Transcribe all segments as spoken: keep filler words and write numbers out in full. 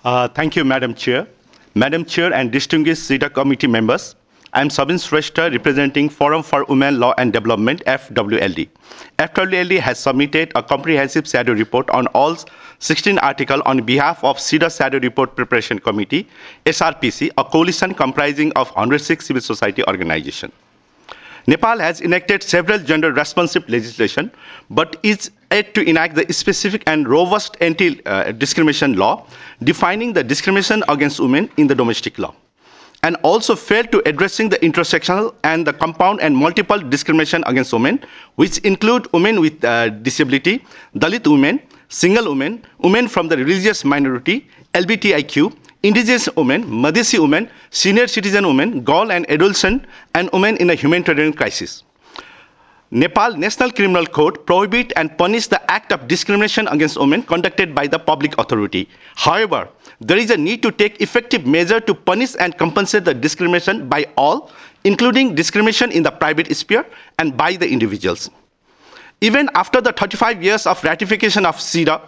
Uh, thank you, Madam Chair. Madam Chair and distinguished SIDA committee members, I am Sabin Shrestha representing Forum for Women Law and Development, F W L D. F W L D has submitted a comprehensive shadow report on all sixteen articles on behalf of SIDA Shadow Report Preparation Committee, S R P C, a coalition comprising of one hundred six civil society organizations. Nepal has enacted several gender-responsive legislation, but is yet to enact the specific and robust anti-discrimination law defining the discrimination against women in the domestic law, and also failed to addressing the intersectional and the compound and multiple discrimination against women, which include women with uh, disability, Dalit women, single women, women from the religious minority, L G B T I Q, indigenous women, Madhesi women, senior citizen women, girl and adolescent, and women in a humanitarian crisis. Nepal National Criminal Code prohibit and punish the act of discrimination against women conducted by the public authority. However, there is a need to take effective measure to punish and compensate the discrimination by all, including discrimination in the private sphere and by the individuals. Even after the thirty-five years of ratification of SIDA,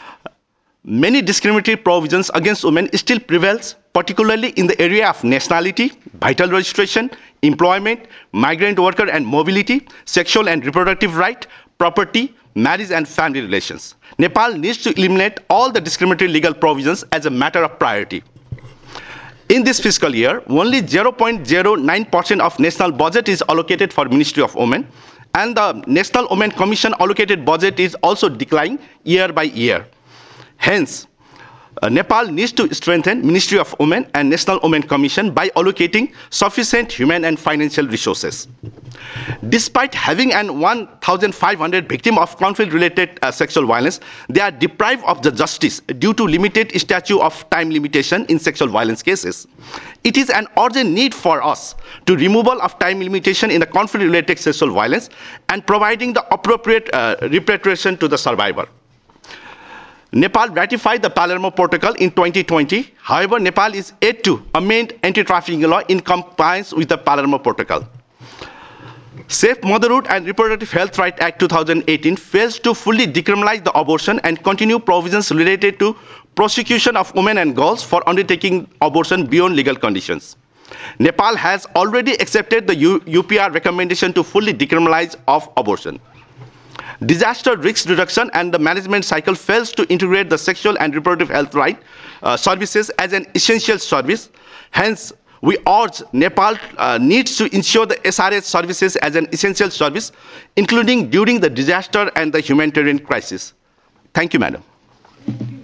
many discriminatory provisions against women still prevails, particularly in the area of nationality, vital registration, employment, migrant worker and mobility, sexual and reproductive right, property, marriage and family relations. Nepal needs to eliminate all the discriminatory legal provisions as a matter of priority. In this fiscal year, only zero point zero nine percent of national budget is allocated for Ministry of Women, and the National Women Commission allocated budget is also declining year by year. Hence, uh, Nepal needs to strengthen Ministry of Women and National Women Commission by allocating sufficient human and financial resources. Despite having an one thousand five hundred victims of conflict-related uh, sexual violence, they are deprived of the justice due to limited statute of time limitation in sexual violence cases. It is an urgent need for us to removal of time limitation in the conflict-related sexual violence and providing the appropriate uh, repatriation to the survivor. Nepal ratified the Palermo Protocol in twenty twenty. However, Nepal is yet to amend anti-trafficking law in compliance with the Palermo Protocol. Safe Motherhood and Reproductive Health Rights Act two thousand eighteen fails to fully decriminalize the abortion and continue provisions related to prosecution of women and girls for undertaking abortion beyond legal conditions. Nepal has already accepted the U P R recommendation to fully decriminalize of abortion. Disaster risk reduction and the management cycle fails to integrate the sexual and reproductive health right uh, services as an essential service. Hence, we urge Nepal uh, needs to ensure the S R H services as an essential service, including during the disaster and the humanitarian crisis. Thank you, Madam.